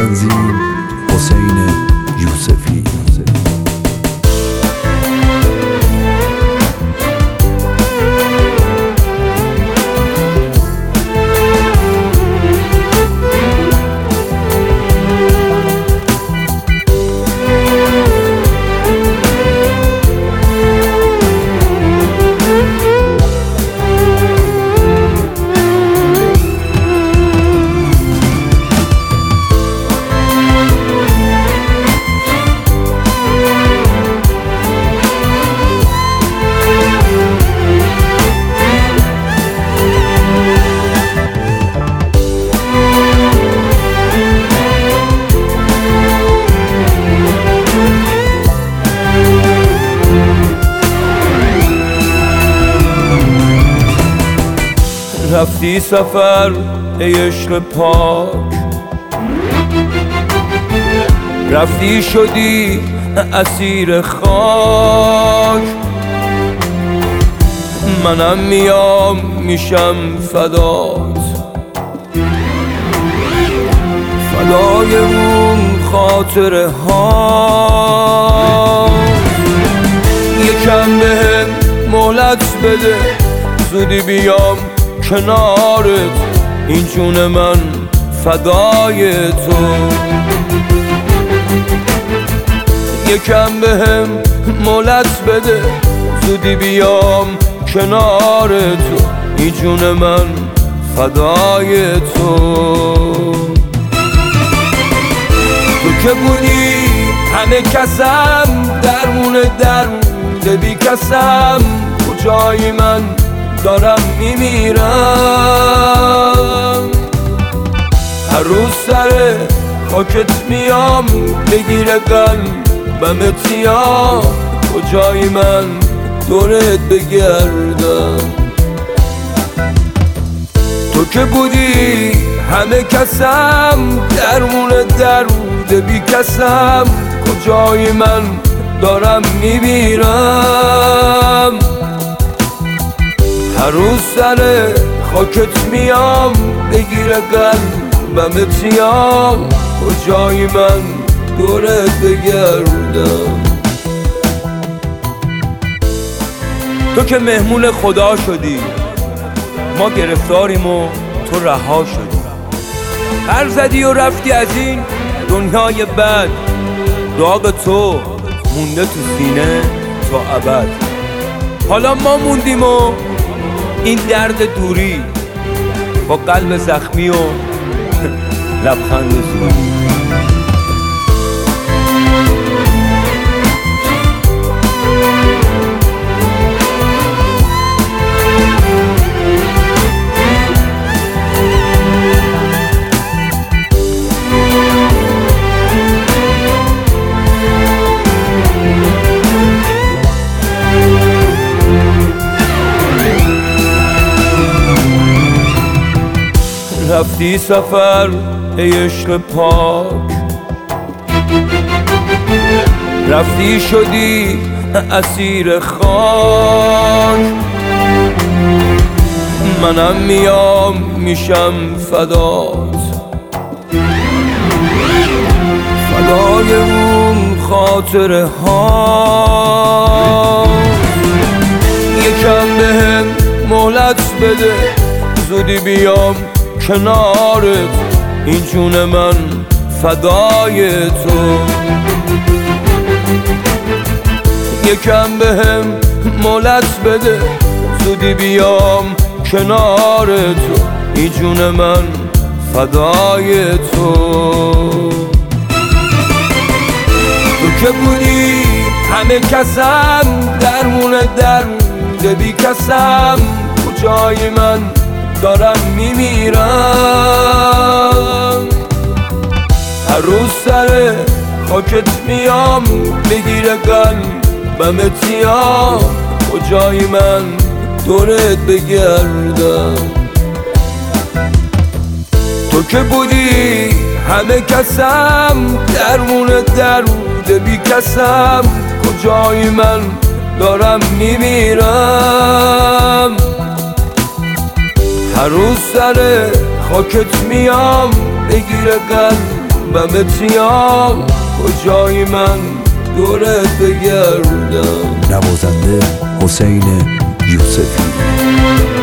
تنظیم حسین یوسفی. رفتی سفر ای عشق پاک، رفتی شدی اسیر خاک. منم میام میشم فدات، فدای اون خاطره ها. یکم بهم مهلت بده، زودی بیام کنارت، این جون من فدای تو. یکم بهم مهلت بده، زودی بیام کنارت، این جون من فدای تو. تو که بودی همه کسم، درمون بی کسم، کجایی من دارم میمیرم. هر روز سر خاکت میام، بگیره قلبمت یا کجایی من دورت بگردم. تو که بودی همه کسم، درمون بی کسم، کجایی من دارم میمیرم. هر روز سر خاکت میام، بگیره قلبمت یا کجایی من دورت بگردم. تو که مهمون خدا شدی، ما گرفتاریم و تو رها شدی. پر زدی و رفتی از این دنیای بد، داغ تو مونده تو سینه تا ابد. حالا ما موندیم و این درد دوری، با قلب زخمی و لبخند زوری. رفتی سفر ای عشق پاک، رفتی شدی اسیر خاک. منم میام میشم فدات، فدای اون خاطره ها. یکم بهم مهلت بده، زودی بیام کنارت، این جون من فدای تو. یکم بهم مهلت بده، زودی بیام کنارت، این جون من فدای تو. تو که بودی همه کسم، درمون بی کسم، کجایی من دارم میمیرم. هر روز سر خاکت میام، بگیره قلبمت یا کجایی من دورت بگردم. تو که بودی همه کسم، درمون بی کسم، کجایی من دارم میمیرم. هر روز سر خاکت میام، بگیره من به تیام کجایی من دورت بگردم. نوازنده حسین یوسفی.